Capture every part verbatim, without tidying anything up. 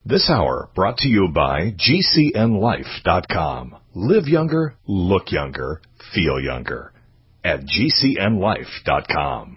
This hour brought to you by G C N life dot com. Live younger, look younger, feel younger at G C N life dot com.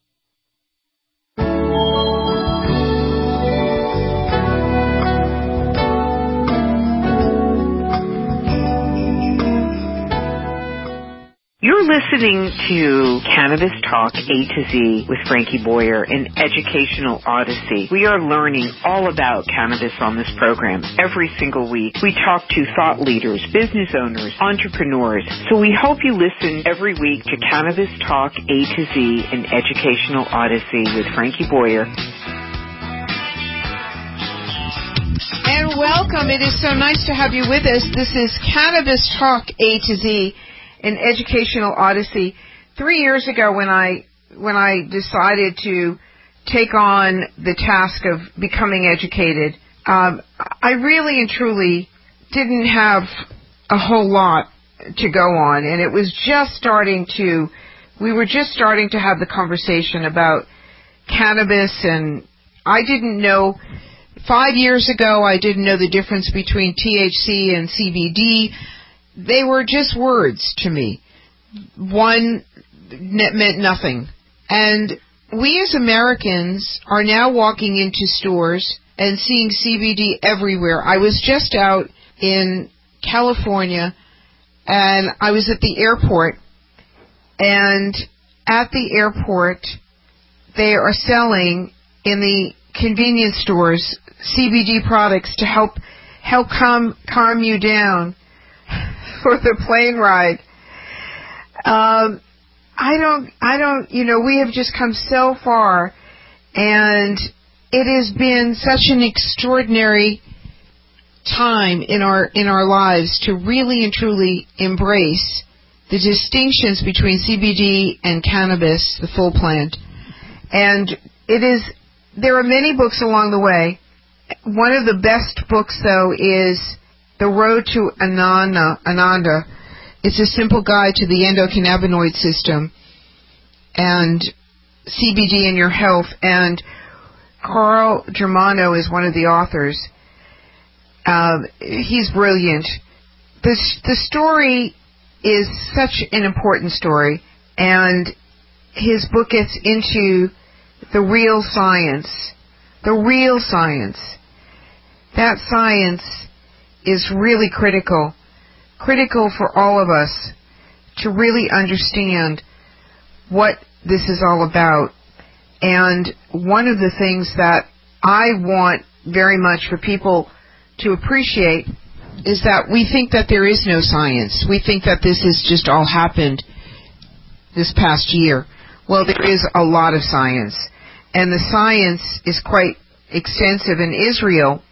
You're listening to Cannabis Talk A to Z with Frankie Boyer, an educational odyssey. We are learning all about cannabis on this program every single week. We talk to thought leaders, business owners, entrepreneurs. So we hope you listen every week to Cannabis Talk A to Z, an educational odyssey with Frankie Boyer. And welcome. It is so nice to have you with us. This is Cannabis Talk A to Z, an educational odyssey. Three years ago when I when I decided to take on the task of becoming educated, um, I really and truly didn't have a whole lot to go on, and it was just starting to, we were just starting to have the conversation about cannabis, and I didn't know, five years ago I didn't know the difference between T H C and C B D. They were just words to me. One meant nothing. And we as Americans are now walking into stores and seeing C B D everywhere. I was just out in California, and I was at the airport, and at the airport they are selling in the convenience stores C B D products to help help calm calm you down for the plane ride. Um, I don't, I don't, you know, we have just come so far, and it has been such an extraordinary time in our, in our lives to really and truly embrace the distinctions between C B D and cannabis, the full plant. And it is, there are many books along the way. One of the best books, though, is The Road to Ananda, Ananda. It's a simple guide to the endocannabinoid system and C B D in your health. And Carl Germano is one of the authors. Uh, he's brilliant. The, the story is such an important story, and his book gets into the real science. The real science. That science is really critical, critical for all of us to really understand what this is all about. And one of the things that I want very much for people to appreciate is that we think that there is no science. We think that this has just all happened this past year. Well, there is a lot of science, and the science is quite extensive in Israel.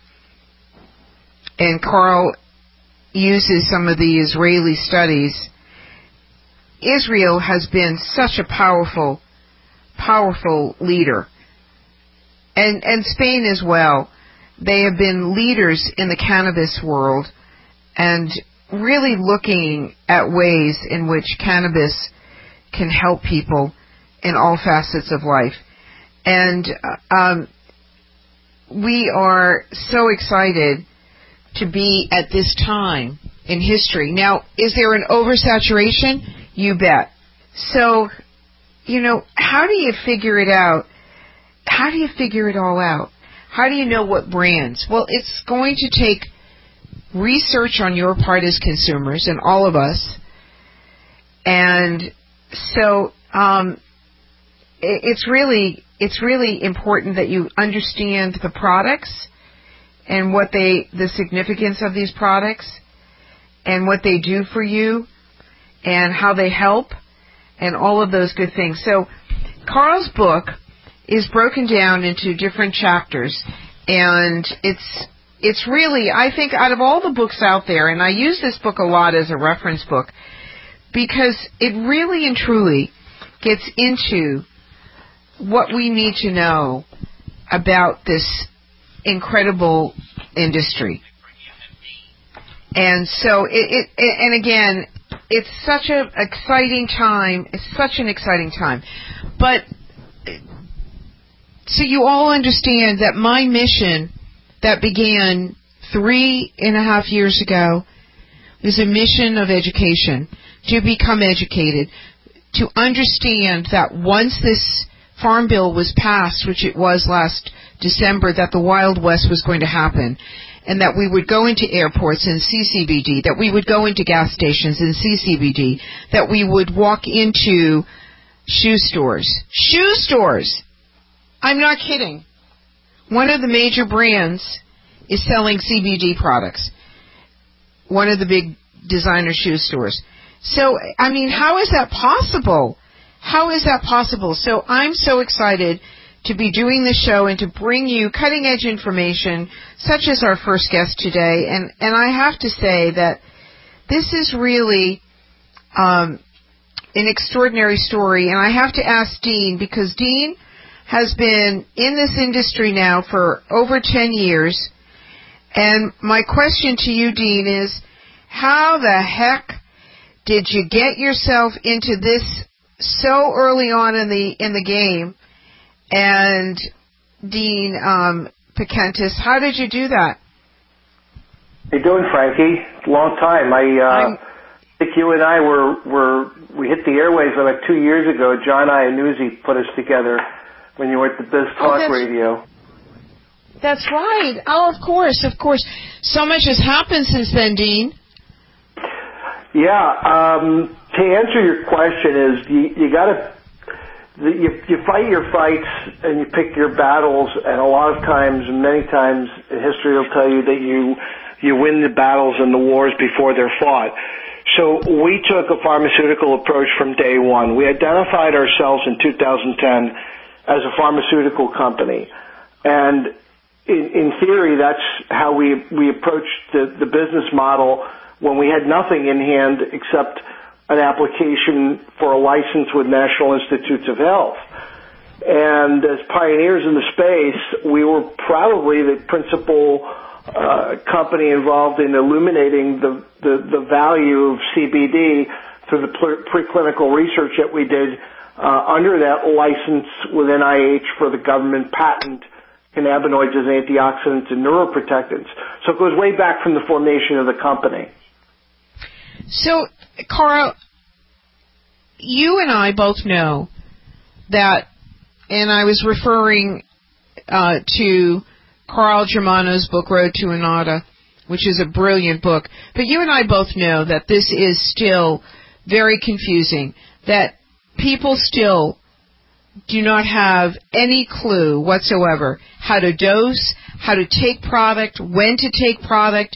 And Carl uses some of the Israeli studies. Israel has been such a powerful, powerful leader. And, and Spain as well. They have been leaders in the cannabis world and really looking at ways in which cannabis can help people in all facets of life. And um, we are so excited to be at this time in history. Now, is there an oversaturation? You bet. So, you know, how do you figure it out? How do you figure it all out? How do you know what brands? Well, it's going to take research on your part as consumers, and all of us. And so um, it, it's really it's really important that you understand the products and what they, the significance of these products, and what they do for you, and how they help, and all of those good things. So Carl's book is broken down into different chapters, and it's it's really, I think, out of all the books out there, and I use this book a lot as a reference book, because it really and truly gets into what we need to know about this incredible industry. And so it, it, it and again, it's such an exciting time. It's such an exciting time. But so you all understand that my mission that began three and a half years ago. It was a mission of education, to become educated, to understand that once this Farm Bill was passed, which it was last December, that the Wild West was going to happen, and that we would go into airports and see C B D, that we would go into gas stations and see C B D, that we would walk into shoe stores. Shoe stores! I'm not kidding. One of the major brands is selling C B D products. One of the big designer shoe stores. So, I mean, how is that possible? How is that possible? So I'm so excited to be doing the show and to bring you cutting-edge information, such as our first guest today. And, and I have to say that this is really um, an extraordinary story. And I have to ask Dean, because Dean has been in this industry now for over ten years. And my question to you, Dean, is how the heck did you get yourself into this so early on in the in the game? And Dean um, Pikantis, how did you do that? How you doing, Frankie? Long time. I uh, think you and I were were we hit the airwaves like two years ago. John Iannuzzi put us together when you were at the Biz Talk oh, Radio. That's right. Oh, of course, of course. So much has happened since then, Dean. Yeah. Um, to answer your question is you, you got to you, you fight your fights and you pick your battles, and a lot of times, many times, history will tell you that you you win the battles and the wars before they're fought. So we took a pharmaceutical approach from day one. We identified ourselves in two thousand ten as a pharmaceutical company, and in, in theory, that's how we we approached the, the business model when we had nothing in hand except an application for a license with National Institutes of Health. And as pioneers in the space, we were probably the principal uh, company involved in illuminating the, the, the value of C B D through the pre- preclinical research that we did uh, under that license with N I H for the government patent cannabinoids as antioxidants and neuroprotectants. So it goes way back from the formation of the company. So, Carl, you and I both know that, and I was referring uh, to Carl Germano's book, Road to Anata, which is a brilliant book, but you and I both know that this is still very confusing, that people still do not have any clue whatsoever how to dose, how to take product, when to take product.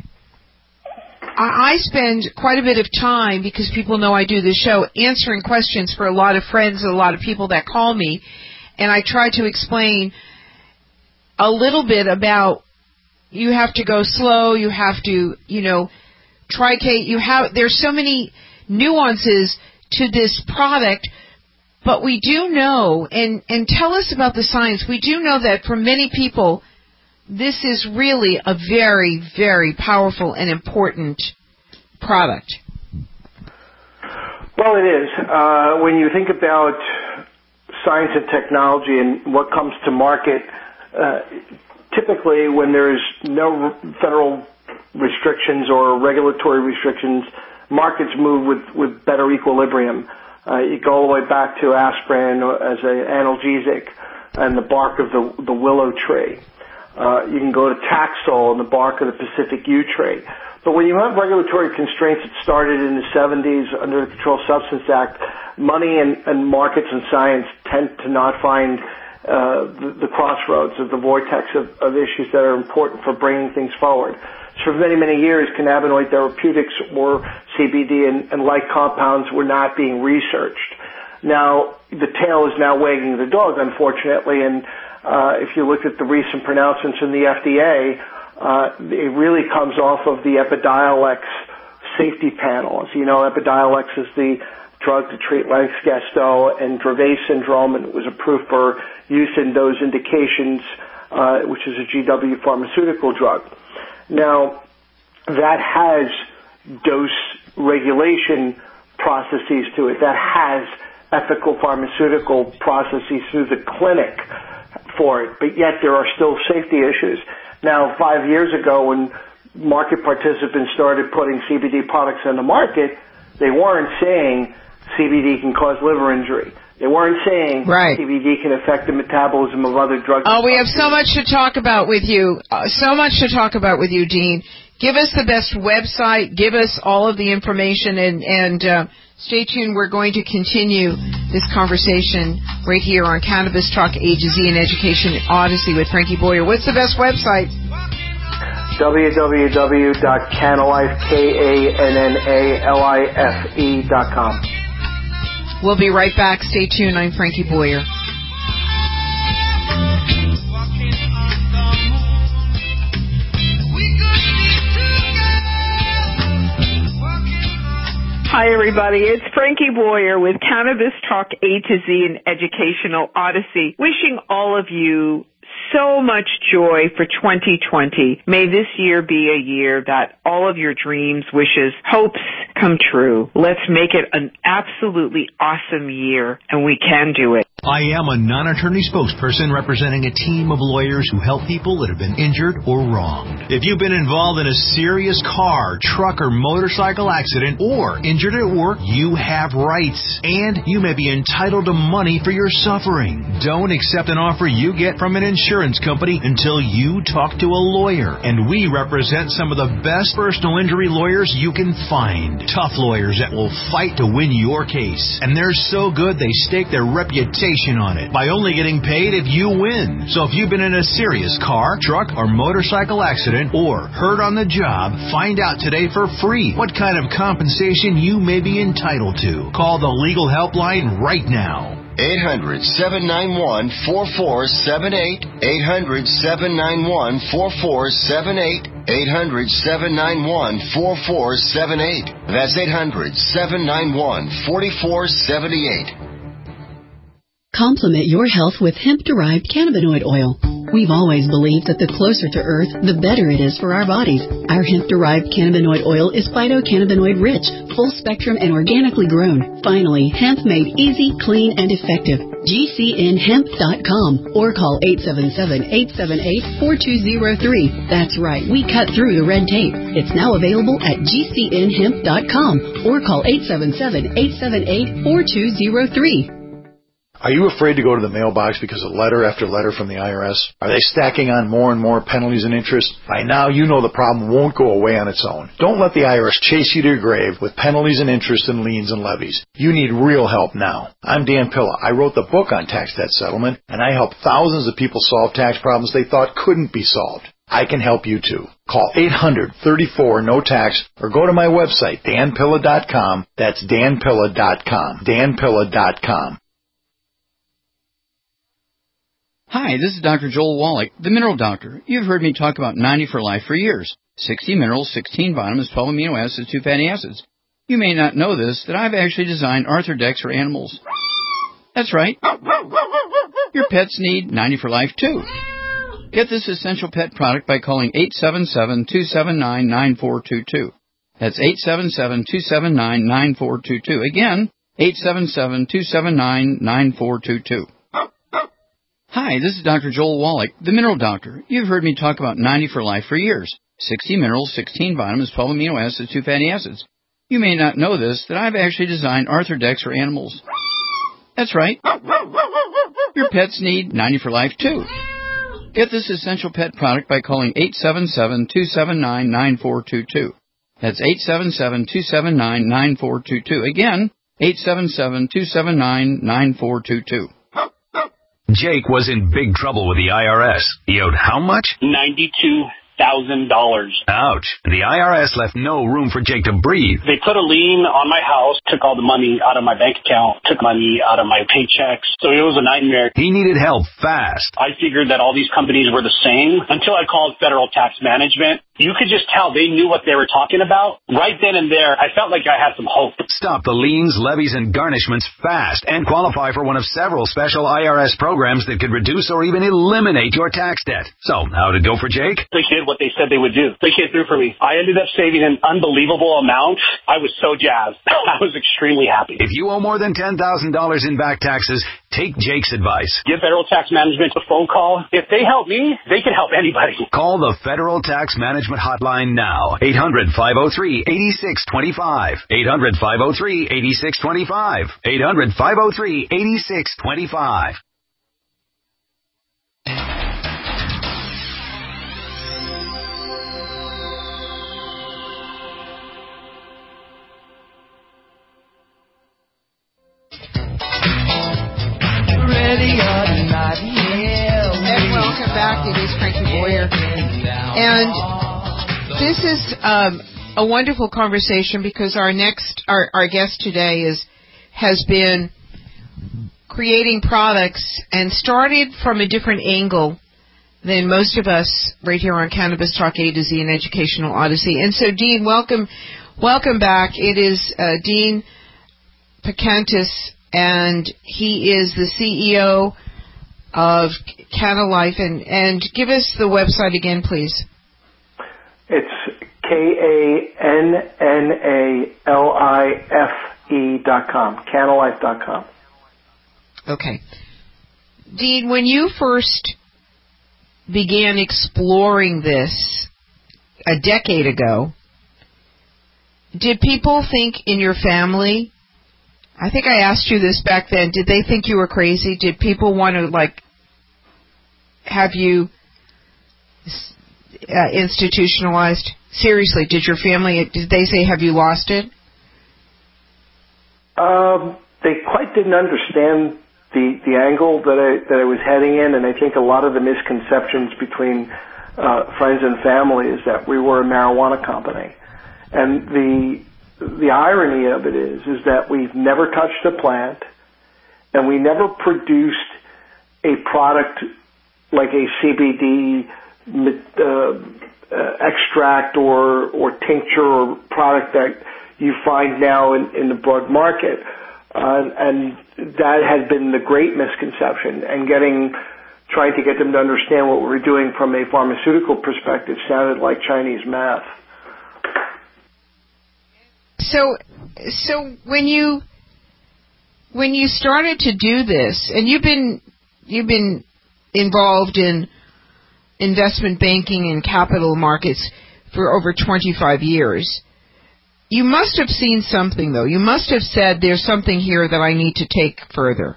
I spend quite a bit of time, because people know I do this show, answering questions for a lot of friends and a lot of people that call me, and I try to explain a little bit about you have to go slow, you have to, you know, tricate, you have, there's so many nuances to this product, but we do know, and, and tell us about the science, we do know that for many people, this is really a very, very powerful and important product. Well, it is. Uh, when you think about science and technology and what comes to market, uh, typically when there's no federal restrictions or regulatory restrictions, markets move with, with better equilibrium. Uh, you go all the way back to aspirin as an analgesic and the bark of the, the willow tree. Uh, you can go to Taxol and the bark of the Pacific yew tree. But when you have regulatory constraints that started in the seventies under the Controlled Substance Act, money and, and markets and science tend to not find uh, the, the crossroads of the vortex of, of issues that are important for bringing things forward. So for many, many years, cannabinoid therapeutics or C B D and, and like compounds were not being researched. Now, the tail is now wagging the dog, unfortunately, and Uh, if you look at the recent pronouncements in the F D A, uh, it really comes off of the Epidiolex safety panel. As you know, Epidiolex is the drug to treat Lennox-Gastaut and Dravet syndrome, and it was approved for use in those indications, uh, which is a G W pharmaceutical drug. Now, that has dose regulation processes to it. That has ethical pharmaceutical processes through the clinic for it, but yet there are still safety issues. Now, five years ago when market participants started putting C B D products on the market, they weren't saying C B D can cause liver injury. They weren't saying right. C B D can affect the metabolism of other drugs. Oh, we have so much to talk about with you. Uh, so much to talk about with you, Dean. Give us the best website. Give us all of the information, and, and uh, stay tuned. We're going to continue this conversation right here on Cannabis Talk A to Z and Education Odyssey with Frankie Boyer. What's the best website? w w w dot canalife, K A N N A L I F E dot com. We'll be right back. Stay tuned. I'm Frankie Boyer. Hi, everybody. It's Frankie Boyer with Cannabis Talk A to Z and Educational Odyssey, wishing all of you so much joy for twenty twenty. May this year be a year that all of your dreams, wishes, hopes come true. Let's make it an absolutely awesome year, and we can do it. I am a non-attorney spokesperson representing a team of lawyers who help people that have been injured or wronged. If you've been involved in a serious car, truck, or motorcycle accident or injured at work, you have rights, and you may be entitled to money for your suffering. Don't accept an offer you get from an insurance company until you talk to a lawyer, and we represent some of the best personal injury lawyers you can find. Tough lawyers that will fight to win your case, and they're so good they stake their reputation on it by only getting paid if you win. So if you've been in a serious car, truck, or motorcycle accident or hurt on the job, find out today for free what kind of compensation you may be entitled to. Call the legal helpline right now. eight hundred, seven nine one, four four seven eight. eight hundred, seven nine one, four four seven eight. eight hundred, seven nine one, four four seven eight. That's eight hundred, seven nine one, four four seven eight. Complement your health with hemp-derived cannabinoid oil. We've always believed that the closer to Earth, the better it is for our bodies. Our hemp-derived cannabinoid oil is phytocannabinoid-rich, full-spectrum, and organically grown. Finally, hemp made easy, clean, and effective. G C N hemp dot com or call eight seven seven, eight seven eight, four two zero three. That's right, we cut through the red tape. It's now available at G C N hemp dot com or call eight seven seven, eight seven eight, four two zero three. Are you afraid to go to the mailbox because of letter after letter from the I R S? Are they stacking on more and more penalties and interest? By now, you know the problem won't go away on its own. Don't let the I R S chase you to your grave with penalties and interest and liens and levies. You need real help now. I'm Dan Pilla. I wrote the book on tax debt settlement, and I help thousands of people solve tax problems they thought couldn't be solved. I can help you too. Call eight hundred, thirty-four, no tax or go to my website, dan pilla dot com. That's dan pilla dot com. dan pilla dot com. Hi, this is Doctor Joel Wallach, the Mineral Doctor. You've heard me talk about ninety for Life for years. sixty minerals, sixteen vitamins, twelve amino acids, two fatty acids. You may not know this, that I've actually designed Arthrodex for animals. That's right. Your pets need ninety for Life too. Get this essential pet product by calling eight seven seven, two seven nine, nine four two two. That's eight seven seven, two seven nine, nine four two two. Again, eight seven seven, two seven nine, nine four two two. Hi, this is Doctor Joel Wallach, the Mineral Doctor. You've heard me talk about ninety for Life for years. sixty minerals, sixteen vitamins, twelve amino acids, two fatty acids. You may not know this, that I've actually designed Arthrodex for animals. That's right. Your pets need ninety for Life too. Get this essential pet product by calling eight seven seven, two seven nine, nine four two two. That's eight seven seven, two seven nine, nine four two two. Again, eight seven seven, two seven nine, nine four two two. Jake was in big trouble with the I R S. He owed how much? ninety-two thousand dollars. Ouch. The I R S left no room for Jake to breathe. They put a lien on my house, took all the money out of my bank account, took money out of my paychecks. So it was a nightmare. He needed help fast. I figured that all these companies were the same until I called Federal Tax Management. You could just tell they knew what they were talking about. Right then and there, I felt like I had some hope. Stop the liens, levies, and garnishments fast and qualify for one of several special I R S programs that could reduce or even eliminate your tax debt. So, how'd it go for Jake? They did what they said they would do. They came through for me. I ended up saving an unbelievable amount. I was so jazzed. I was extremely happy. If you owe more than ten thousand dollars in back taxes, Take Jake's advice. Give Federal Tax Management a phone call. If they help me, they can help anybody. Call the Federal Tax Management Hotline now. eight hundred, five oh three, eight six two five. eight hundred, five oh three, eight six two five. eight hundred, five oh three, eight six two five. And welcome back. It is Frankie Boyer. And this is um, a wonderful conversation because our next, our, our guest today is has been creating products and started from a different angle than most of us right here on Cannabis Talk A to Z and Educational Odyssey. And so, Dean, welcome, welcome back. It is uh, Dean Pacantis, and he is the C E O of CannaLife, and, and give us the website again, please. It's K A N N A L I F E dot com, CannaLife dot com. Okay. Dean, when you first began exploring this a decade ago, did people think in your family, I think I asked you this back then, did they think you were crazy? Did people want to, like, have you uh, institutionalized? Seriously, did your family, did they say, have you lost it? Um, they quite didn't understand the, the angle that I, that I was heading in, and I think a lot of the misconceptions between uh, friends and family is that we were a marijuana company. And the The irony of it is, is that we've never touched a plant, and we never produced a product like a C B D uh, uh, extract or or tincture or product that you find now in, in the broad market, uh, and that has been the great misconception. And getting, trying to get them to understand what we were doing from a pharmaceutical perspective sounded like Chinese math. So, so when you when you started to do this, and you've been you've been involved in investment banking and capital markets for over twenty-five years, you must have seen something, though. You must have said, "There's something here that I need to take further."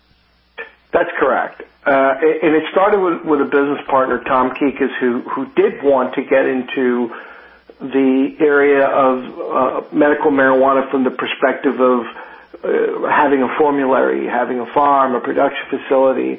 That's correct, uh, and it started with, with a business partner, Tom Kikas, who who did want to get into the area of uh, medical marijuana from the perspective of uh, having a formulary, having a farm, a production facility,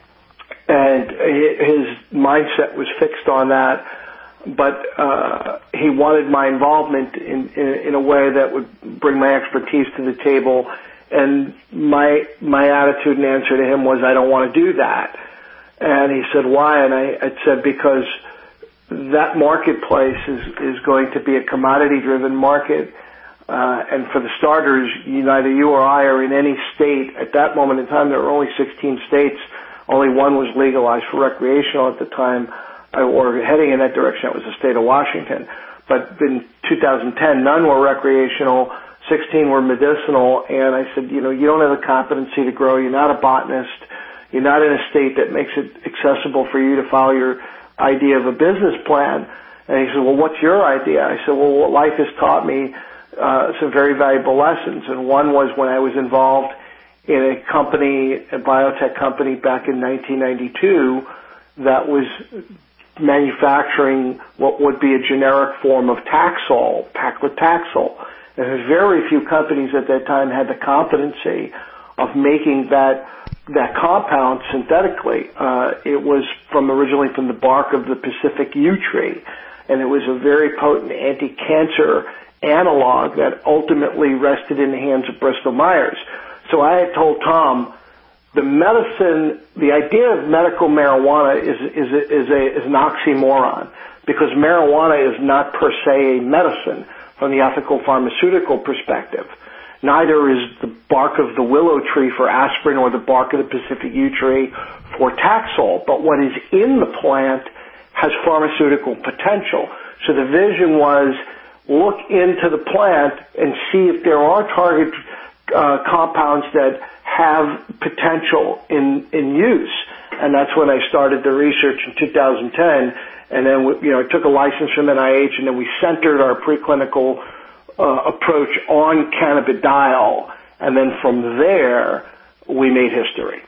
and his mindset was fixed on that. But uh, he wanted my involvement in, in, in a way that would bring my expertise to the table, and my my attitude and answer to him was, I don't want to do that. And he said, why? And I, I said, because that marketplace is, is going to be a commodity-driven market, uh, and for the starters, neither you or I are in any state. At that moment in time, there were only sixteen states. Only one was legalized for recreational at the time, or heading in that direction. That was the state of Washington. But in two thousand ten, none were recreational, sixteen were medicinal, and I said, you know, you don't have the competency to grow. You're not a botanist. You're not in a state that makes it accessible for you to follow your idea of a business plan. And he said, well, what's your idea? I said, well, what life has taught me uh, some very valuable lessons. And one was when I was involved in a company, a biotech company back in nineteen ninety-two that was manufacturing what would be a generic form of Taxol, paclitaxel. And there's very few companies at that time had the competency of making that that compound synthetically. Uh, it was from originally from the bark of the Pacific yew tree, and it was a very potent anti-cancer analog that ultimately rested in the hands of Bristol Myers. So I had told Tom, the medicine, the idea of medical marijuana is is a, is, a, is an oxymoron, because marijuana is not per se a medicine from the ethical pharmaceutical perspective. Neither is the bark of the willow tree for aspirin or the bark of the Pacific yew tree for Taxol. But what is in the plant has pharmaceutical potential. So the vision was, look into the plant and see if there are target uh, compounds that have potential in, in use. And that's when I started the research in two thousand ten. And then, we, you know, I took a license from N I H, and then we centered our preclinical uh, approach on cannabidiol. And then from there, we made history.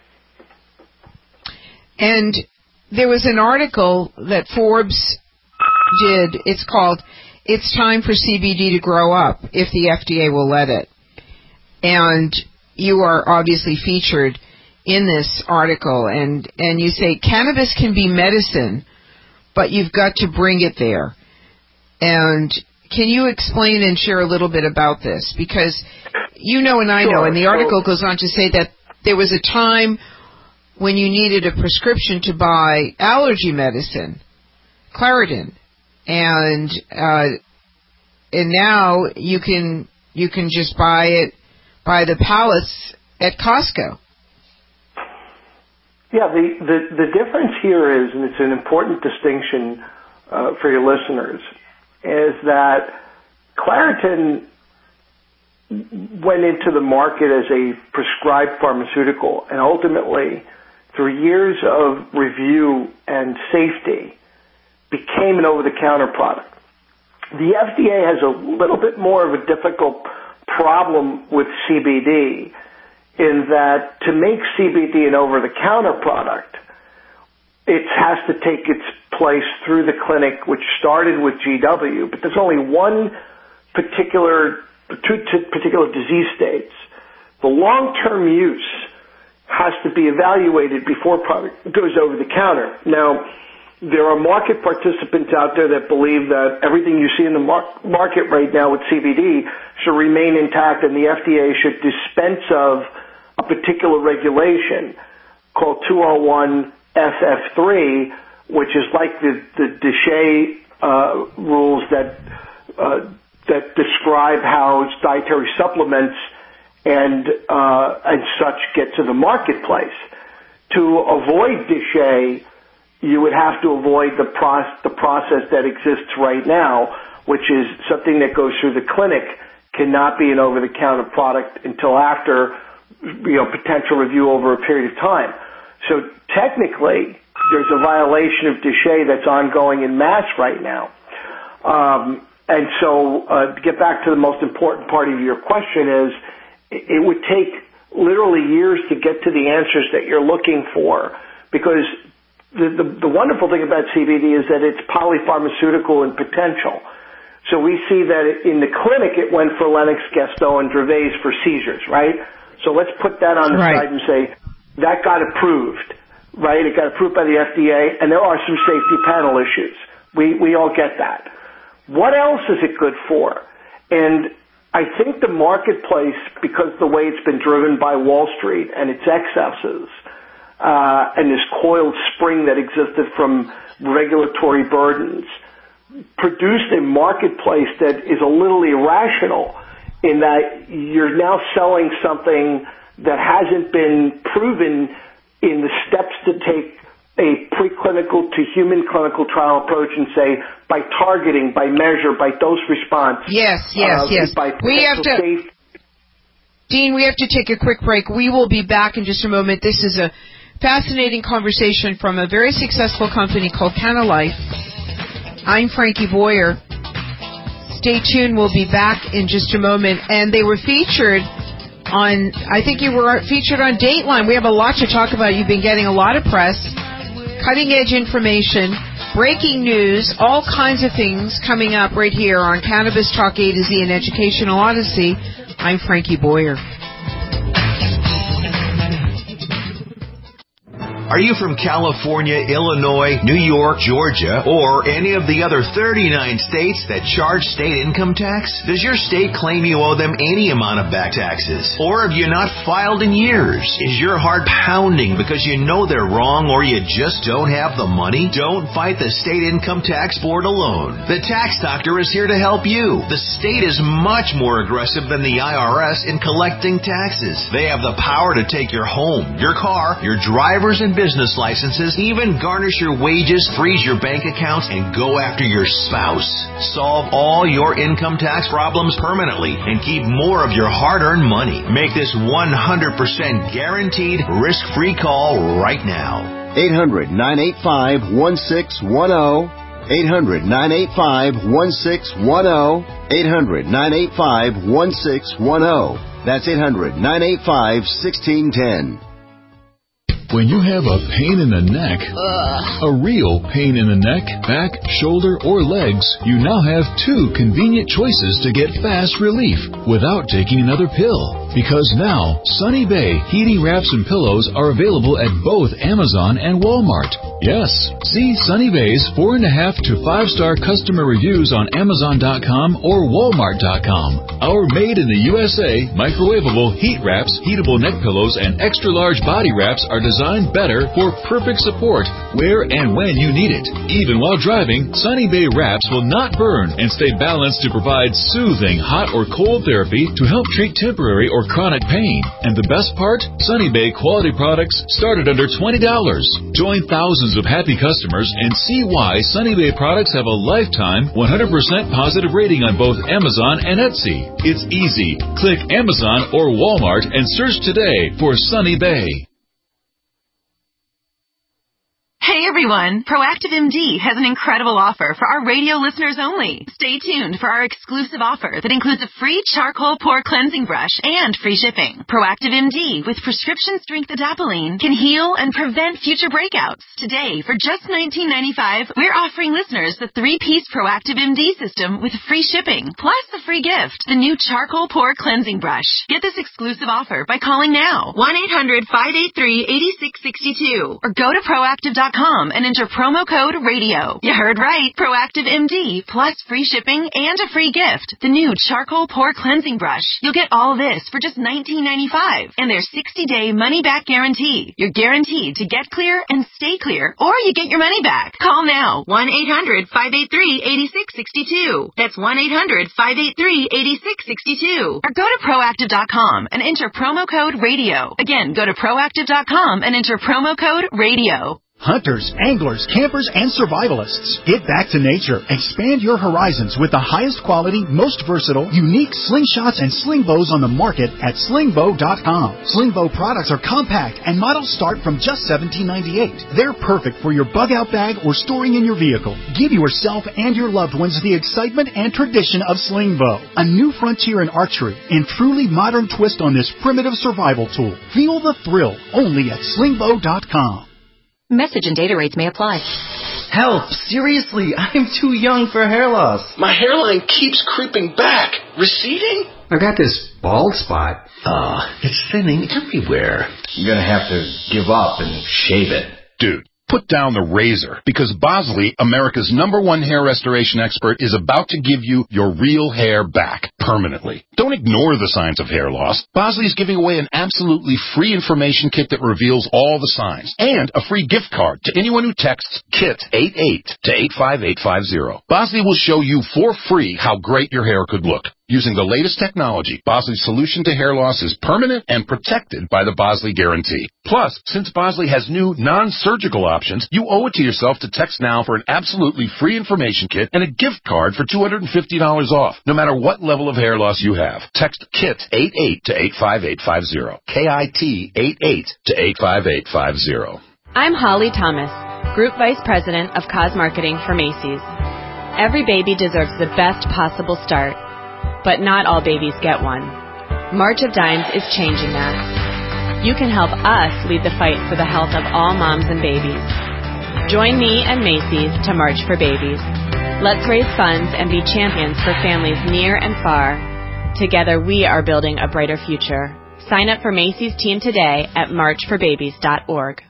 And there was an article that Forbes did. It's called "It's Time for C B D to Grow Up If the F D A Will Let It." And you are obviously featured in this article, and, and you say cannabis can be medicine, but you've got to bring it there. And can you explain and share a little bit about this? Because you know and I sure. know, and the article goes on to say that there was a time when you needed a prescription to buy allergy medicine, Claritin, and uh, and now you can you can just buy it by the pallets at Costco. Yeah, the, the, the difference here is, and it's an important distinction uh, for your listeners, is that Claritin went into the market as a prescribed pharmaceutical, and ultimately, through years of review and safety, became an over-the-counter product. The F D A has a little bit more of a difficult problem with C B D, in that to make C B D an over-the-counter product, it has to take its place through the clinic, which started with G W, but there's only one particular, two particular disease states. The long-term use has to be evaluated before product goes over the counter. Now, there are market participants out there that believe that everything you see in the mar- market right now with C B D should remain intact, and the F D A should dispense of a particular regulation called two oh one F F three, which is like the, the DSHEA uh, rules that uh, that describe how dietary supplements and uh, and such get to the marketplace. To avoid DSHEA, you would have to avoid the, pro- the process that exists right now, which is something that goes through the clinic cannot be an over-the-counter product until after, you know, potential review over a period of time. So technically, there's a violation of DSHEA that's ongoing in mass right now. Um, and so uh, to get back to the most important part of your question is, it would take literally years to get to the answers that you're looking for, because the, the, the wonderful thing about C B D is that it's polypharmaceutical in potential. So we see that in the clinic it went for Lennox-Gastaut and Dravet for seizures, right? So let's put that on the right. side and say that got approved, right? It got approved by the F D A, and there are some safety panel issues. We we all get that. What else is it good for? And I think the marketplace, because the way it's been driven by Wall Street and its excesses, uh, and this coiled spring that existed from regulatory burdens, produced a marketplace that is a little irrational, in that you're now selling something that hasn't been proven in the steps to take a preclinical to human clinical trial approach and say, by targeting, by measure, by dose response. Yes, yes, uh, yes. By we have to, safety. Dean, we have to take a quick break. We will be back in just a moment. This is a fascinating conversation from a very successful company called CannaLife. I'm Frankie Boyer. Stay tuned. We'll be back in just a moment. And they were featured on, I think you were featured on Dateline. We have a lot to talk about. You've been getting a lot of press, cutting-edge information, breaking news, all kinds of things coming up right here on Cannabis Talk A to Z and Educational Odyssey. I'm Frankie Boyer. Are you from California, Illinois, New York, Georgia, or any of the other thirty-nine states that charge state income tax? Does your state claim you owe them any amount of back taxes? Or have you not filed in years? Is your heart pounding because you know they're wrong or you just don't have the money? Don't fight the state income tax board alone. The tax doctor is here to help you. The state is much more aggressive than the I R S in collecting taxes. They have the power to take your home, your car, your drivers and business licenses, even garnish your wages, freeze your bank accounts, and go after your spouse. Solve all your income tax problems permanently and keep more of your hard-earned money. Make this one hundred percent guaranteed risk-free call right now. eight hundred, nine eight five, one six one zero. eight hundred, nine eight five, one six one zero. eight hundred, nine eight five, one six one zero. That's eight hundred, nine eight five, one six one zero. When you have a pain in the neck, Ugh. a real pain in the neck, back, shoulder, or legs, you now have two convenient choices to get fast relief without taking another pill. Because now, Sunny Bay heating wraps and pillows are available at both Amazon and Walmart. Yes, see Sunny Bay's four and a half to five star customer reviews on Amazon dot com or Walmart dot com. Our made in the U S A microwavable heat wraps, heatable neck pillows, and extra large body wraps are designed better for perfect support where and when you need it. Even while driving, Sunny Bay wraps will not burn and stay balanced to provide soothing hot or cold therapy to help treat temporary or chronic pain. And the best part? Sunny Bay quality products start at under twenty dollars. Join thousands of happy customers and see why Sunny Bay products have a lifetime one hundred percent positive rating on both Amazon and Etsy. It's easy. Click Amazon or Walmart and search today for Sunny Bay. Hey everyone, Proactive M D has an incredible offer for our radio listeners only. Stay tuned for our exclusive offer that includes a free charcoal pore cleansing brush and free shipping. Proactive M D with prescription strength adapalene can heal and prevent future breakouts. Today, for just nineteen ninety-five dollars, we're offering listeners the three-piece Proactive M D system with free shipping, plus a free gift, the new charcoal pore cleansing brush. Get this exclusive offer by calling now, one eight hundred, five eight three, eight six six two, or go to proactive dot com and enter promo code radio. You heard right. Proactive M D plus free shipping and a free gift. The new charcoal pore cleansing brush. You'll get all this for just nineteen ninety-five dollars and their sixty day money back guarantee. You're guaranteed to get clear and stay clear, or you get your money back. Call now. one eight hundred, five eight three, eight six six two. That's one eight hundred, five eight three, eight six six two. Or go to proactive dot com and enter promo code radio. Again, go to proactive dot com and enter promo code radio. Hunters, anglers, campers, and survivalists. Get back to nature. Expand your horizons with the highest quality, most versatile, unique slingshots and sling bows on the market at sling bow dot com. Sling bow products are compact and models start from just seventeen ninety-eight. They're perfect for your bug-out bag or storing in your vehicle. Give yourself and your loved ones the excitement and tradition of sling bow. A new frontier in archery and truly modern twist on this primitive survival tool. Feel the thrill only at sling bow dot com. Message and data rates may apply. Help! Seriously, I'm too young for hair loss. My hairline keeps creeping back. Receding? I got this bald spot. Oh, it's thinning everywhere. I'm gonna have to give up and shave it. Dude, put down the razor, because Bosley, America's number one hair restoration expert, is about to give you your real hair back permanently. Don't ignore the signs of hair loss. Bosley is giving away an absolutely free information kit that reveals all the signs, and a free gift card to anyone who texts KIT eighty-eight to eight five eight five zero. Bosley will show you for free how great your hair could look. Using the latest technology, Bosley's solution to hair loss is permanent and protected by the Bosley Guarantee. Plus, since Bosley has new non-surgical options, you owe it to yourself to text now for an absolutely free information kit and a gift card for two hundred fifty dollars off, no matter what level of hair loss you have. Text KIT eighty-eight to eight five eight five zero. K I T eighty-eight to eight five eight five zero. I'm Holly Thomas, Group Vice President of Cause Marketing for Macy's. Every baby deserves the best possible start, but not all babies get one. March of Dimes is changing that. You can help us lead the fight for the health of all moms and babies. Join me and Macy's to March for Babies. Let's raise funds and be champions for families near and far. Together we are building a brighter future. Sign up for Macy's Teen today at march for babies dot org.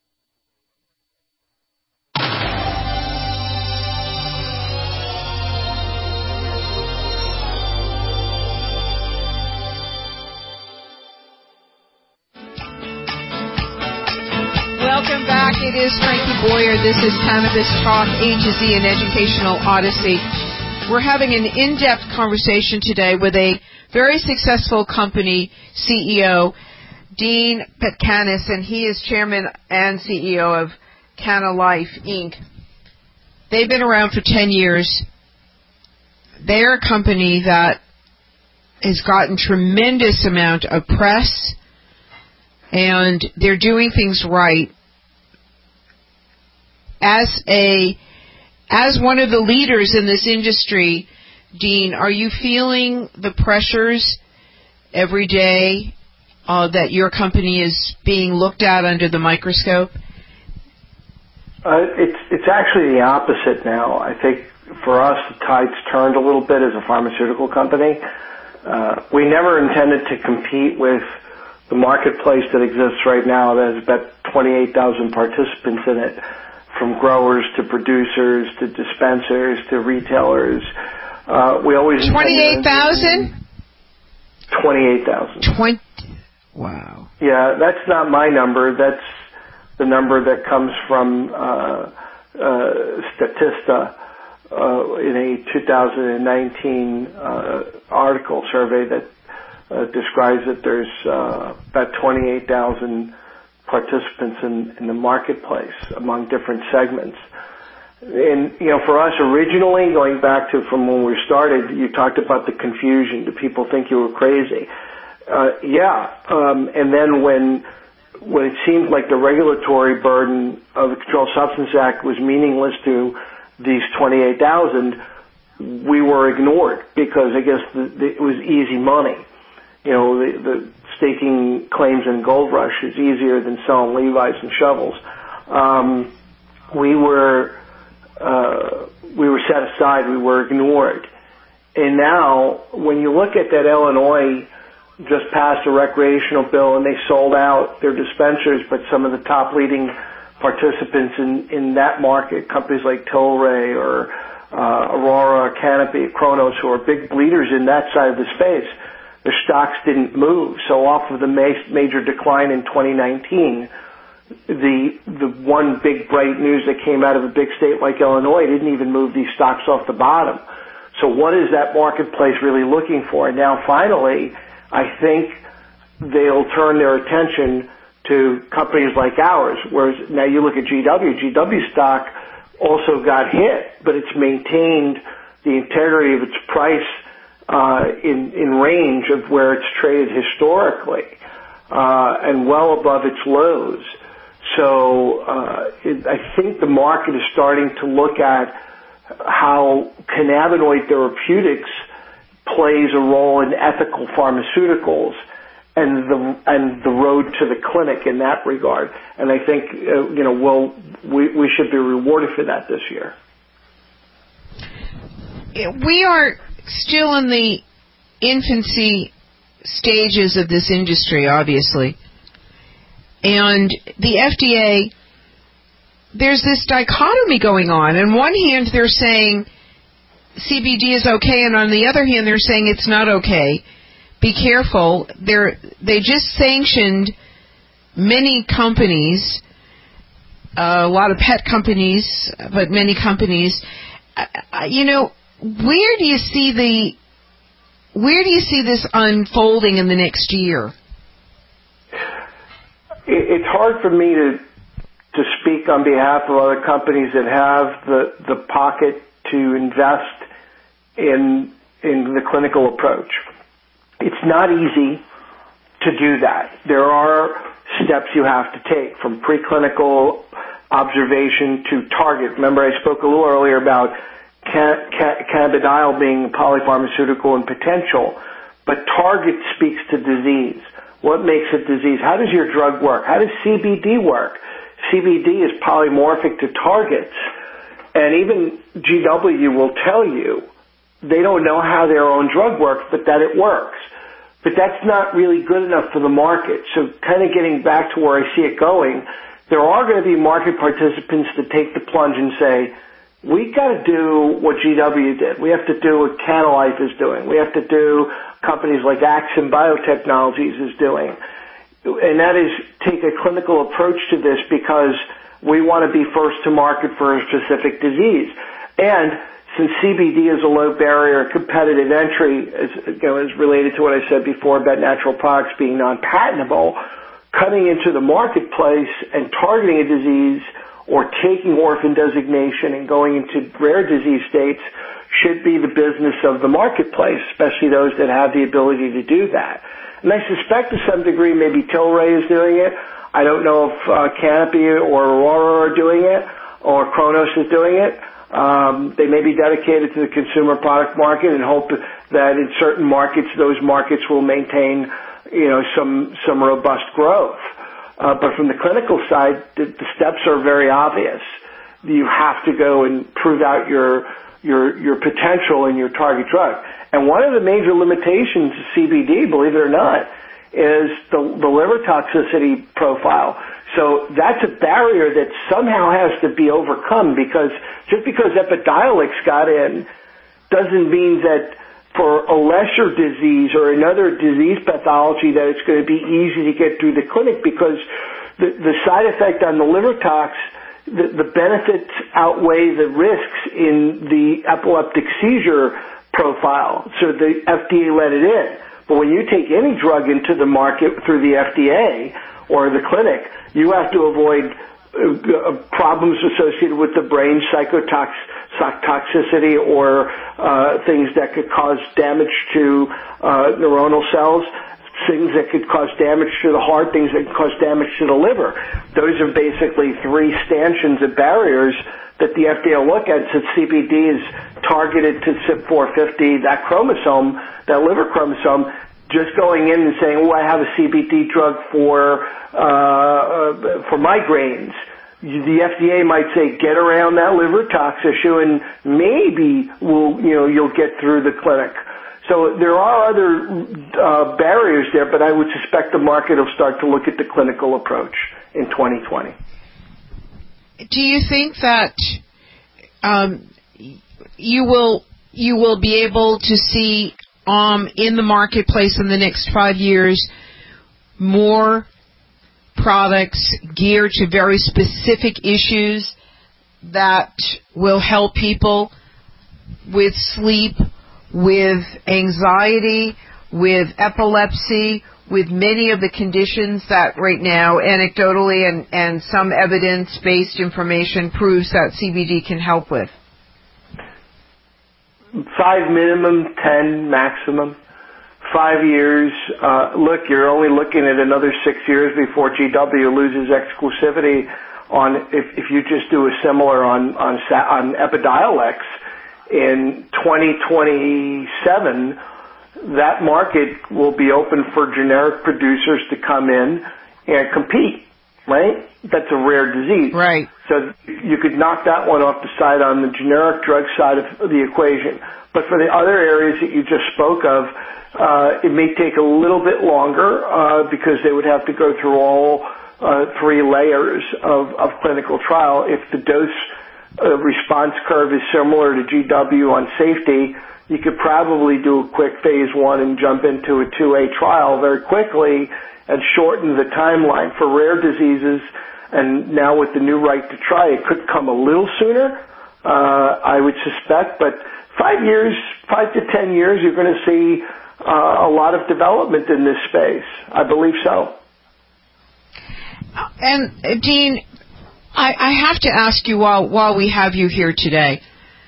Welcome back. It is Frankie Boyer. This is Cannabis Talk, A to Z, an educational odyssey. We're having an in-depth conversation today with a very successful company C E O Dean Petkanis, and he is chairman and C E O of Cana Life, Incorporated. They've been around for ten years. They're a company that has gotten tremendous amount of press, and they're doing things right. As a as one of the leaders in this industry, Dean, are you feeling the pressures every day uh, that your company is being looked at under the microscope? Uh, it's it's actually the opposite now. I think for us, the tide's turned a little bit as a pharmaceutical company. Uh, we never intended to compete with the marketplace that exists right now. There's about twenty-eight thousand participants in it, from growers to producers to dispensers to retailers. Uh, we always twenty-eight thousand? twenty-eight thousand. twenty Wow. Yeah, that's not my number. That's the number that comes from uh, uh, Statista uh, in a two thousand nineteen uh, article survey that uh, describes that there's uh, about twenty-eight thousand participants in, in the marketplace among different segments. And, you know, for us originally, going back to from when we started, you talked about the confusion. Do people think you were crazy? Uh, yeah. Um, and then when when it seemed like the regulatory burden of the Controlled Substance Act was meaningless to these twenty-eight thousand, we were ignored because I guess the, the, it was easy money. You know, the, the staking claims in Gold Rush is easier than selling Levi's and shovels. Um, we were uh, we were set aside. We were ignored. And now, when you look at that Illinois just passed a recreational bill and they sold out their dispensers, but some of the top leading participants in, in that market, companies like Tilray or uh, Aurora, Canopy, Kronos, who are big leaders in that side of the space, their stocks didn't move. So off of the ma- major decline in twenty nineteen, the the one big bright news that came out of a big state like Illinois didn't even move these stocks off the bottom. So what is that marketplace really looking for? Now, finally, I think they'll turn their attention to companies like ours, whereas now you look at G W. G W stock also got hit, but it's maintained the integrity of its price uh, in, in range of where it's traded historically uh, and well above its lows. So uh, it, I think the market is starting to look at how cannabinoid therapeutics plays a role in ethical pharmaceuticals and the and the road to the clinic in that regard. And I think uh, you know we'll, we we should be rewarded for that this year. We are still in the infancy stages of this industry, obviously, and the F D A. There's this dichotomy going on. On one hand, they're saying C B D is okay, and on the other hand, they're saying it's not okay. Be careful. They're, they just sanctioned many companies, uh, a lot of pet companies, but many companies. Uh, you know, where do you see the, where do you see this unfolding in the next year? It's hard for me to to speak on behalf of other companies that have the, the pocket to invest in in the clinical approach. It's not easy to do that. There are steps you have to take, from preclinical observation to target. Remember, I spoke a little earlier about can, can, cannabidiol being polypharmaceutical and potential, but target speaks to disease. What makes a disease? How does your drug work? How does C B D work? C B D is polymorphic to targets, and even G W will tell you they don't know how their own drug works, but that it works. But that's not really good enough for the market. So kind of getting back to where I see it going, there are going to be market participants that take the plunge and say, we got to do what G W did. We have to do what Cana Life is doing. We have to do companies like Axim Biotechnologies is doing. And that is take a clinical approach to this because we want to be first to market for a specific disease. And since C B D is a low barrier, competitive entry, is, you know, is related to what I said before about natural products being non-patentable, cutting into the marketplace and targeting a disease or taking orphan designation and going into rare disease states should be the business of the marketplace, especially those that have the ability to do that. And I suspect to some degree maybe Tilray is doing it. I don't know if uh, Canopy or Aurora are doing it or Kronos is doing it. Um, they may be dedicated to the consumer product market and hope that in certain markets, those markets will maintain, you know, some some robust growth. Uh, but from the clinical side, the, the steps are very obvious. You have to go and prove out your your your potential in your target drug. And one of the major limitations of C B D, believe it or not, is the, the liver toxicity profile. So that's a barrier that somehow has to be overcome, because just because Epidiolex got in doesn't mean that for a lesser disease or another disease pathology that it's going to be easy to get through the clinic, because the, the side effect on the liver tox, the, the benefits outweigh the risks in the epileptic seizure profile. So the F D A let it in. But when you take any drug into the market through the F D A or the clinic, you have to avoid uh, problems associated with the brain, psychotoxicity, or uh, things that could cause damage to uh, neuronal cells, things that could cause damage to the heart, things that could cause damage to the liver. Those are basically three stanchions of barriers that the F D A will look at, since C B D is targeted to C Y P four fifty, that chromosome, that liver chromosome. Just going in and saying, oh, I have a C B D drug for uh, for migraines. The F D A might say, get around that liver tox issue, and maybe we'll, you know, you'll get through the clinic. So there are other uh, barriers there, but I would suspect the market will start to look at the clinical approach in twenty twenty. Do you think that um, you will you will be able to see um, in the marketplace in the next five years more products geared to very specific issues that will help people with sleep, with anxiety, with epilepsy, with many of the conditions that right now, anecdotally and, and some evidence-based information proves that C B D can help with? Five minimum, ten maximum. Five years. Uh, look, you're only looking at another six years before G W loses exclusivity on, if, if you just do a similar on, on, on Epidiolex in twenty twenty-seven, that market will be open for generic producers to come in and compete, right? That's a rare disease. Right. So you could knock that one off the side on the generic drug side of the equation. But for the other areas that you just spoke of, uh, it may take a little bit longer uh, because they would have to go through all uh, three layers of, of clinical trial. If the dose uh, response curve is similar to G W on safety, you could probably do a quick phase one and jump into a two A trial very quickly and shorten the timeline. For rare diseases, and now with the new right to try, it could come a little sooner, uh, I would suspect. But five years, five to ten years, you're going to see uh, a lot of development in this space. I believe so. And, uh, Dean, I, I have to ask you while, while we have you here today,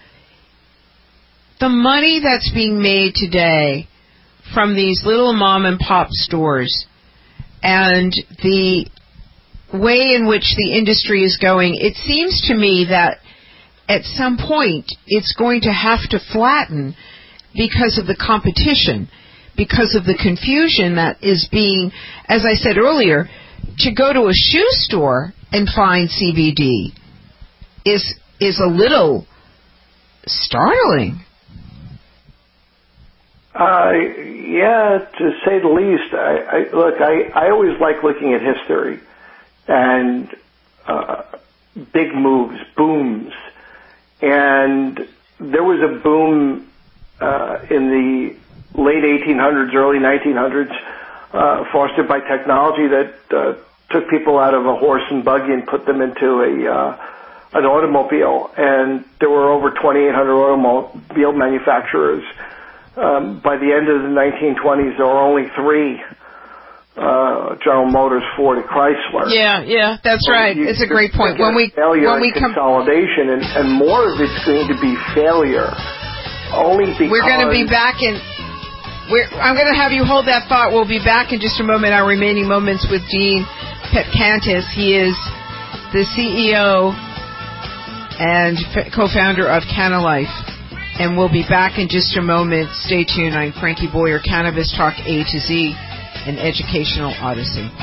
the money that's being made today from these little mom and pop stores and the way in which the industry is going, it seems to me that at some point it's going to have to flatten because of the competition, because of the confusion that is being, as I said earlier, to go to a shoe store and find C B D is is a little startling. Uh, yeah, to say the least. I, I, look, I, I always like looking at history and uh, big moves, booms. And there was a boom uh, in the late eighteen hundreds, early nineteen hundreds, uh, fostered by technology that uh, took people out of a horse and buggy and put them into a uh, an automobile, and there were over twenty-eight hundred automobile manufacturers. Um, by the end of the nineteen twenties, there were only three, uh, General Motors, Ford, and Chrysler. Yeah, yeah, that's so right. You, it's a great point. When we failure when we consolidation, and, and more of it's going to be failure. Only because we're going to be back in. We're, I'm going to have you hold that thought. We'll be back in just a moment. Our remaining moments with Dean Petkantis. He is the C E O and f- co-founder of CannaLife. And we'll be back in just a moment. Stay tuned. I'm Frankie Boyer, Cannabis Talk A to Z, an educational odyssey.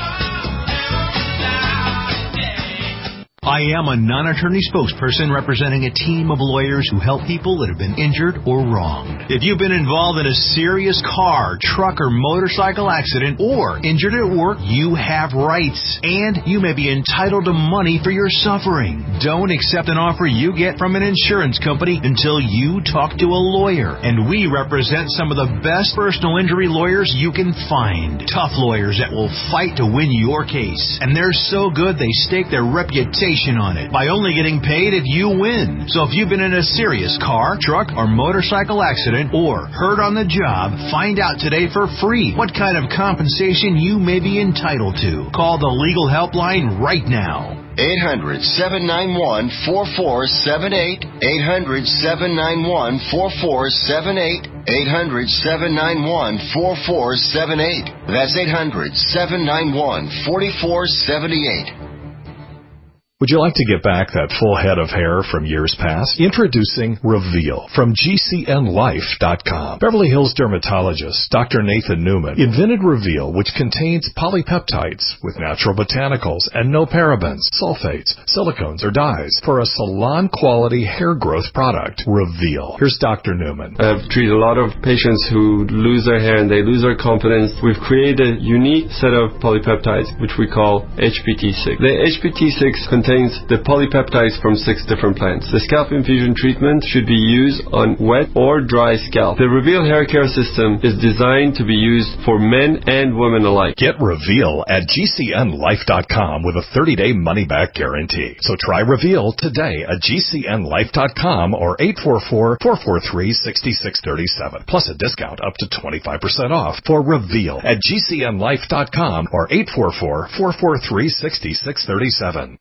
I am a non-attorney spokesperson representing a team of lawyers who help people that have been injured or wronged. If you've been involved in a serious car, truck, or motorcycle accident or injured at work, you have rights, and you may be entitled to money for your suffering. Don't accept an offer you get from an insurance company until you talk to a lawyer. And we represent some of the best personal injury lawyers you can find. Tough lawyers that will fight to win your case. And they're so good they stake their reputation on it by only getting paid if you win. So if you've been in a serious car, truck, or motorcycle accident or hurt on the job, find out today for free what kind of compensation you may be entitled to. Call the legal helpline right now. eight hundred, seven nine one, four four seven eight. eight hundred, seven nine one, four four seven eight. eight hundred, seven nine one, four four seven eight. That's eight hundred, seven nine one, four four seven eight. Would you like to get back that full head of hair from years past? Introducing Reveal from G C N life dot com. Beverly Hills dermatologist Doctor Nathan Newman invented Reveal, which contains polypeptides with natural botanicals and no parabens, sulfates, silicones, or dyes for a salon-quality hair growth product. Reveal. Here's Doctor Newman. I've treated a lot of patients who lose their hair and they lose their confidence. We've created a unique set of polypeptides, which we call H P T six. The H P T six contains the polypeptides from six different plants. The scalp infusion treatment should be used on wet or dry scalp. The Reveal hair care system is designed to be used for men and women alike. Get Reveal at G C N life dot com with a thirty-day money-back guarantee. So try Reveal today at G C N life dot com or eight four four, four four three, six six three seven, plus a discount up to twenty-five percent off for Reveal at G C N life dot com or eight four four, four four three, six six three seven.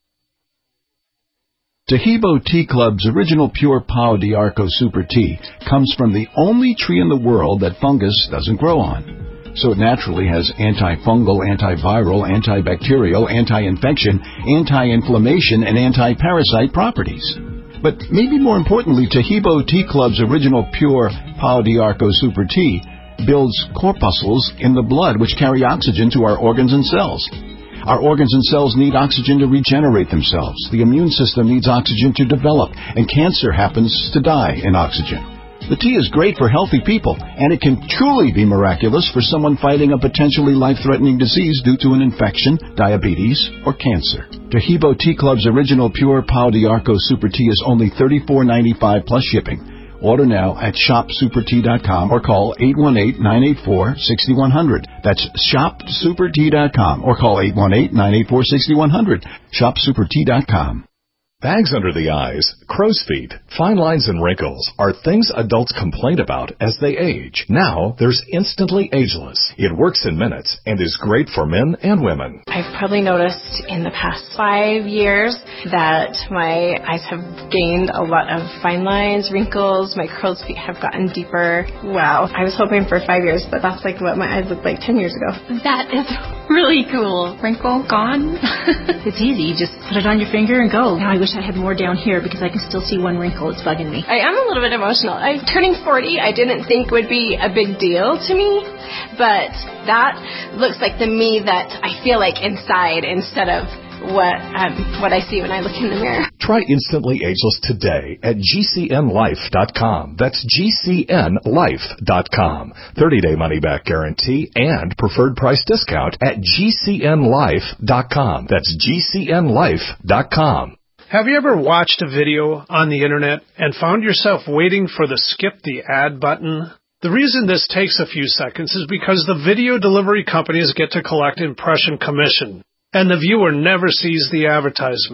Tahibo Tea Club's original pure Pau d'Arco Super Tea comes from the only tree in the world that fungus doesn't grow on. So it naturally has antifungal, antiviral, antibacterial, anti-infection, anti-inflammation, and anti-parasite properties. But maybe more importantly, Tahibo Tea Club's original pure Pau d'Arco Super Tea builds corpuscles in the blood which carry oxygen to our organs and cells. Our organs and cells need oxygen to regenerate themselves. The immune system needs oxygen to develop, and cancer happens to die in oxygen. The tea is great for healthy people, and it can truly be miraculous for someone fighting a potentially life-threatening disease due to an infection, diabetes, or cancer. Tahibo Tea Club's original pure Pau d'Arco Super Tea is only thirty-four ninety-five plus shipping. Order now at shop super tea dot com or call eight one eight, nine eight four, six one zero zero. That's shop super tea dot com or call eight one eight, nine eight four, six one zero zero. shop super tea dot com. Bags under the eyes, crow's feet, fine lines and wrinkles are things adults complain about as they age. Now, there's Instantly Ageless. It works in minutes and is great for men and women. I've probably noticed in the past five years that my eyes have gained a lot of fine lines, wrinkles, my crow's feet have gotten deeper. Wow. I was hoping for five years, but that's like what my eyes looked like ten years ago. That is really cool. Wrinkle gone. It's easy. You just put it on your finger and go. Now I wish I had more down here because I can still see one wrinkle. It's bugging me. I am a little bit emotional. I turning forty, I didn't think would be a big deal to me, but that looks like the me that I feel like inside instead of what um, what I see when I look in the mirror. Try Instantly Ageless today at G C N life dot com. That's G C N life dot com. thirty-day money-back guarantee and preferred price discount at G C N life dot com. That's G C N life dot com. Have you ever watched a video on the internet and found yourself waiting for the skip the ad button? The reason this takes a few seconds is because the video delivery companies get to collect impression commission, and the viewer never sees the advertisement.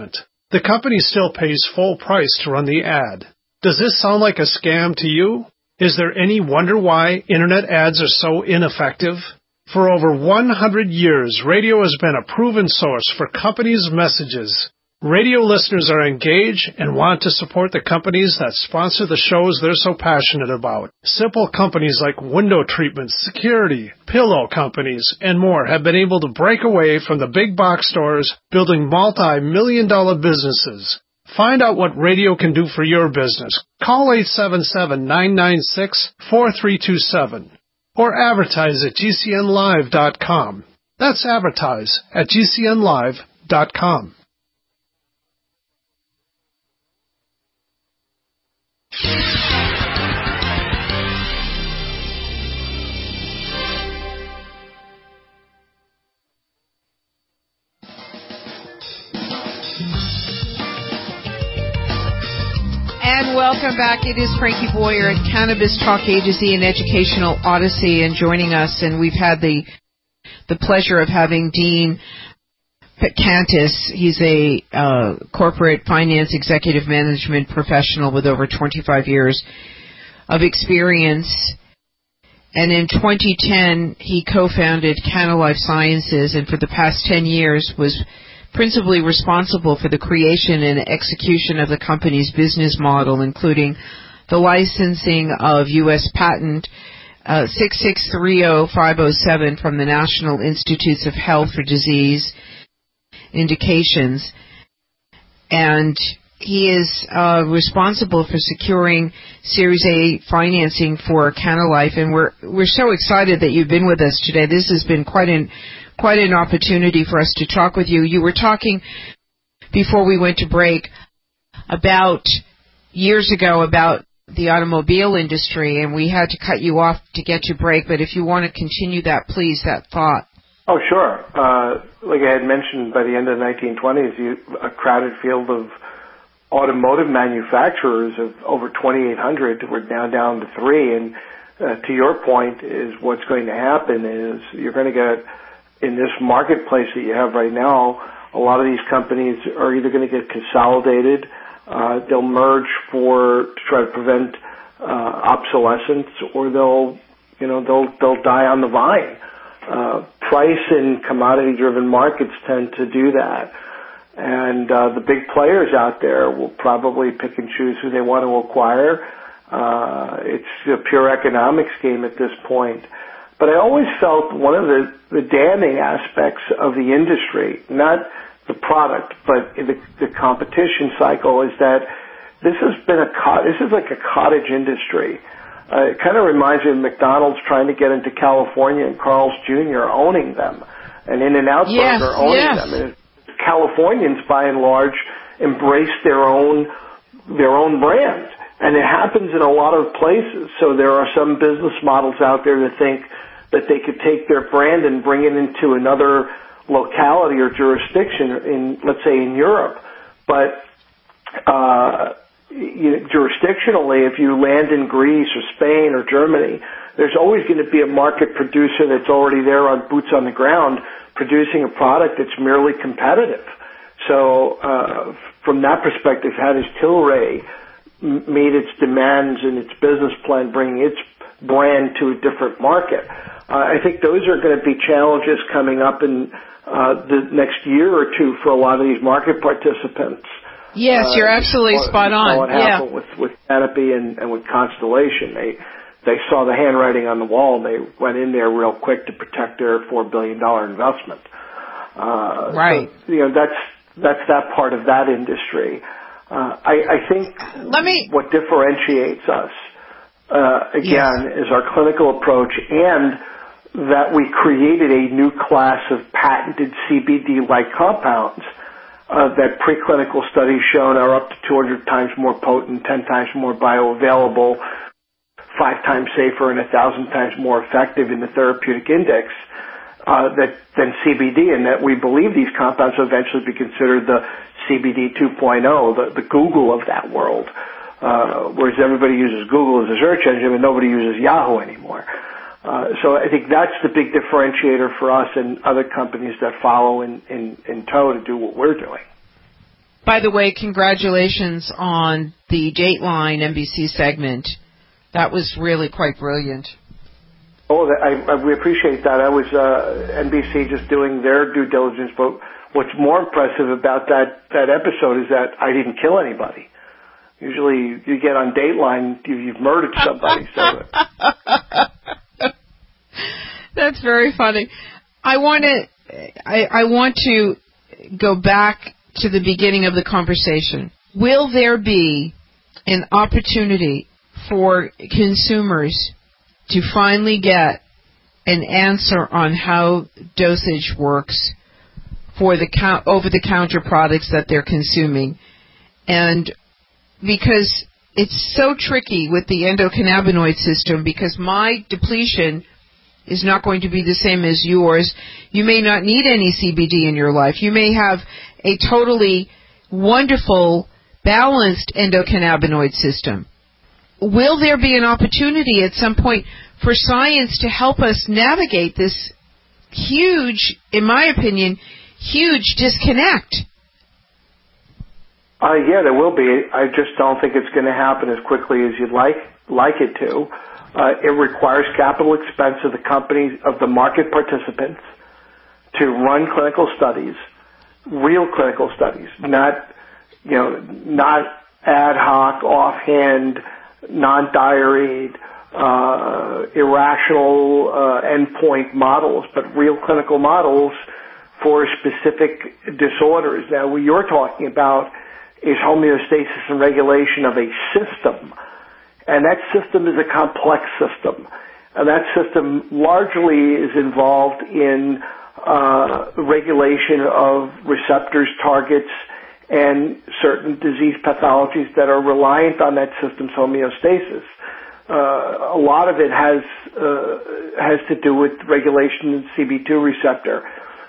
The company still pays full price to run the ad. Does this sound like a scam to you? Is there any wonder why Internet ads are so ineffective? For over one hundred years, radio has been a proven source for companies' messages. Radio listeners are engaged and want to support the companies that sponsor the shows they're so passionate about. Simple companies like window treatments, security, pillow companies, and more have been able to break away from the big box stores, building multi-million dollar businesses. Find out what radio can do for your business. Call eight seven seven, nine nine six, four three two seven or advertise at G C N live dot com. That's advertise at G C N live dot com. And welcome back. It is Frankie Boyer at Cannabis Talk A to Z, an educational odyssey, and joining us. And we've had the the pleasure of having Dean Cantis. He's a uh, corporate finance executive management professional with over twenty-five years of experience. And in twenty ten, he co-founded CannaLife Sciences, and for the past ten years was principally responsible for the creation and execution of the company's business model, including the licensing of U S patent uh, six six three zero five zero seven from the National Institutes of Health for disease indications. And he is uh, responsible for securing Series A financing for CannaLife, and we're we're so excited that you've been with us today. This has been quite an quite an opportunity for us to talk with you. You were talking before we went to break about years ago about the automobile industry, and we had to cut you off to get to break, but if you want to continue that, please, that thought. Oh, sure. Uh, like I had mentioned, by the end of the nineteen twenties, you, a crowded field of automotive manufacturers of over twenty-eight hundred were now down to three, and uh, to your point is what's going to happen is you're going to get, in this marketplace that you have right now, a lot of these companies are either going to get consolidated, uh, they'll merge for to try to prevent uh, obsolescence, or they'll, you know, they'll they'll die on the vine. Uh, price and commodity-driven markets tend to do that, and uh, the big players out there will probably pick and choose who they want to acquire. Uh, it's a pure economics game at this point. But I always felt one of the, the damning aspects of the industry, not the product, but the, the competition cycle, is that this has been a this is like a cottage industry. Uh, it kind of reminds me of McDonald's trying to get into California and Carl's Junior owning them, and In-N-Out yes, Burger owning yes. them. And Californians, by and large, embrace their own their own brand, and it happens in a lot of places. So there are some business models out there that think that they could take their brand and bring it into another locality or jurisdiction in, let's say, in Europe. But uh, you know, jurisdictionally, if you land in Greece or Spain or Germany, there's always going to be a market producer that's already there on boots on the ground producing a product that's merely competitive. So uh, from that perspective, how does Tilray m- meet its demands and its business plan, bringing its brand to a different market? Uh, I think those are going to be challenges coming up in uh, the next year or two for a lot of these market participants. Yes, uh, you're absolutely spot on. What happened yeah. with, with Canopy and, and with Constellation. They they saw the handwriting on the wall, and they went in there real quick to protect their four billion dollars investment. Uh, right. So, you know, that's that's that part of that industry. Uh, I, I think Let me... what differentiates us, uh, again, yes. is our clinical approach, and that we created a new class of patented C B D-like compounds uh, that preclinical studies shown are up to two hundred times more potent, ten times more bioavailable, five times safer, and one thousand times more effective in the therapeutic index uh, that, than C B D, and that we believe these compounds will eventually be considered the C B D two point oh, the, the Google of that world, uh, whereas everybody uses Google as a search engine and nobody uses Yahoo anymore. Uh, so I think that's the big differentiator for us and other companies that follow in, in, in tow to do what we're doing. By the way, congratulations on the Dateline N B C segment. That was really quite brilliant. Oh, I, I, we appreciate that. I was uh, N B C just doing their due diligence, but what's more impressive about that, that episode is that I didn't kill anybody. Usually you get on Dateline, you, you've murdered somebody. So. That's very funny. I want to I, I want to go back to the beginning of the conversation. Will there be an opportunity for consumers to finally get an answer on how dosage works for the co- over-the-counter products that they're consuming? And because it's so tricky with the endocannabinoid system, because my depletion is not going to be the same as yours. You may not need any C B D in your life. You may have a totally wonderful, balanced endocannabinoid system. Will there be an opportunity at some point for science to help us navigate this huge, in my opinion, huge disconnect? Uh, yeah, there will be. I just don't think it's going to happen as quickly as you'd like like it to. Uh, it requires capital expense of the companies, of the market participants, to run clinical studies, real clinical studies, not, you know, not ad hoc, offhand, non-diaried, uh, irrational uh, endpoint models, but real clinical models for specific disorders. Now, what you're talking about is homeostasis and regulation of a system. And that system is a complex system. And that system largely is involved in uh, regulation of receptors, targets, and certain disease pathologies that are reliant on that system's homeostasis. Uh, a lot of it has uh, has to do with regulation of C B two receptor.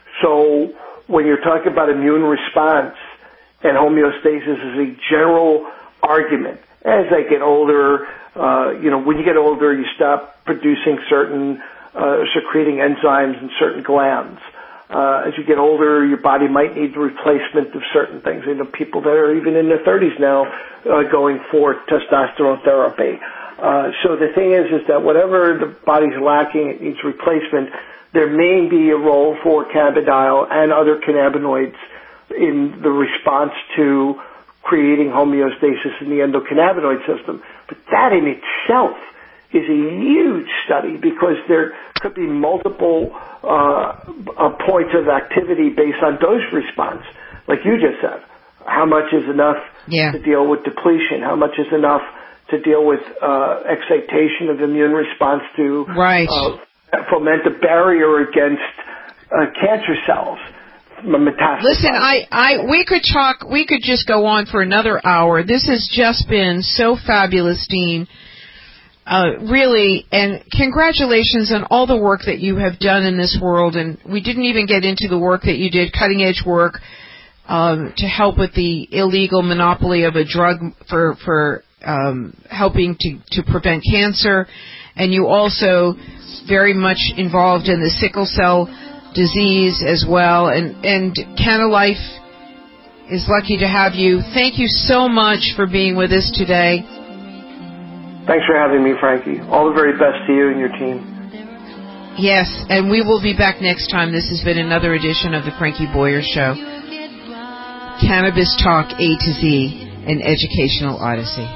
So when you're talking about immune response and homeostasis is a general argument. As I get older, uh, you know, when you get older, you stop producing certain uh, secreting enzymes in certain glands. Uh, as you get older, your body might need the replacement of certain things. You know, people that are even in their thirties now uh, going for testosterone therapy. Uh, so the thing is, is that whatever the body's lacking, it needs replacement. There may be a role for cannabidiol and other cannabinoids in the response to creating homeostasis in the endocannabinoid system. But that in itself is a huge study because there could be multiple uh, uh, points of activity based on dose response. Like you just said, how much is enough yeah. to deal with depletion? How much is enough to deal with uh, excitation of immune response to right. uh, foment a barrier against uh, cancer cells? Listen, I, I, we could talk, we could just go on for another hour. This has just been so fabulous, Dean. Uh, really, and congratulations on all the work that you have done in this world. And we didn't even get into the work that you did, cutting edge work, um, to help with the illegal monopoly of a drug for, for, um, helping to, to prevent cancer. And you also very much involved in the sickle cell disease as well, and and CannaLife is lucky to have you. Thank you so much for being with us today. Thanks for having me, Frankie. All the very best to you and your team. Yes, and we will be back next time. This has been another edition of the Frankie Boyer Show. Cannabis Talk A to Z, an educational odyssey.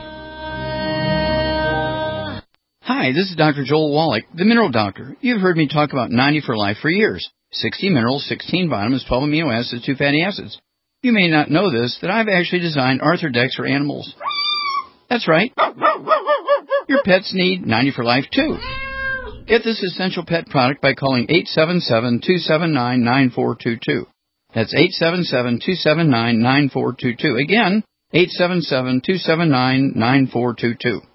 Hi, this is Doctor Joel Wallach, the Mineral Doctor. You've heard me talk about ninety for Life for years. sixty minerals, sixteen vitamins, twelve amino acids, two fatty acids. You may not know this, that I've actually designed Arthrodex for animals. That's right. Your pets need ninety for Life, too. Get this essential pet product by calling eight seven seven, two seven nine, nine four two two. That's eight seven seven, two seven nine, nine four two two. Again, eight seven seven, two seven nine, nine four two two.